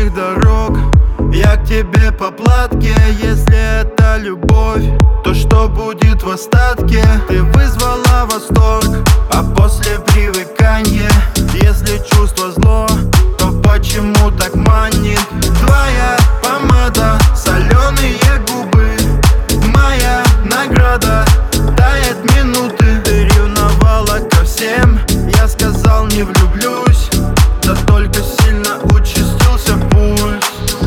пустых дорог. Я к тебе по платке, если это любовь, то что будет в остатке? Ты вызвала восторг, а после привыкания, если чувство зло, то почему так манит? Твоя помада, соленые губы, моя награда тает минуты. Ты ревновала ко всем, я сказал не влюблюсь, да только сильно участился пульс.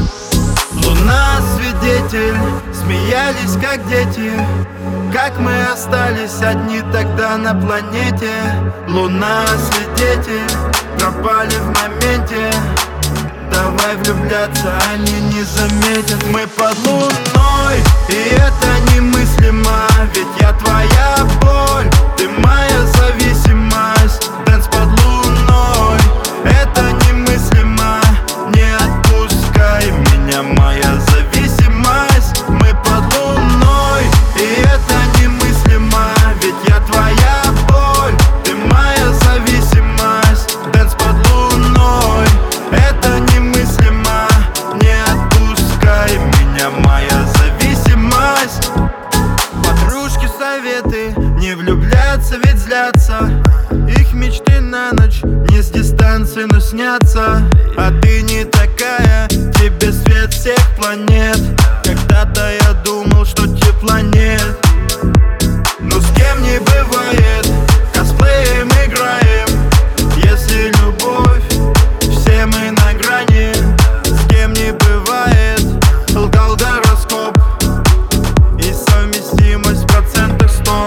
Луна свидетель, смеялись как дети, как мы остались одни тогда на планете. Луна свидетель, пропали в моменте. Давай влюбляться, они не заметят. Мы под луной, и это немыслимо, ведь я твоя боль, ты моя зависимость. Дэнс под луной, это немыслимо, не отпускай меня, моя зависимость. Мы под луной, и это немыслимо, ведь я твоя боль, ты моя зависимость. Дэнс под луной, это немыслимо, не отпускай меня, моя зависимость. Подружки советы, не влюбляться, ведь злятся. Их мечты на ночь не с дистанции, но снятся. А ты не такая, тебе свет всех планет. Когда-то я думал, что тепла нет, но с кем не бывает, косплеем играем. Если любовь, все мы на грани. С кем не бывает, лгал гороскоп, и совместимость в процентах 100.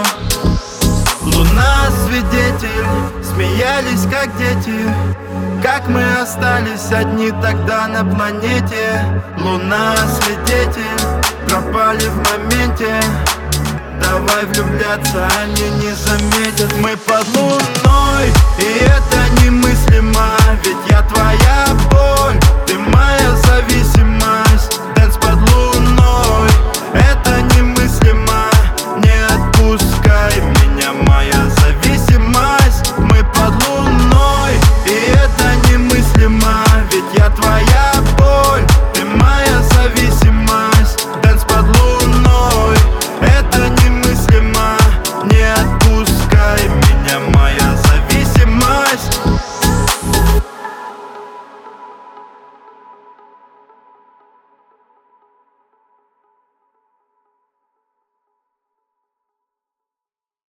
Луна свидетель, смеялись как дети, как мы остались одни тогда на планете. Луна свидетель, пропали в моменте. Давай влюбляться, они не заметят. Мы под луной, и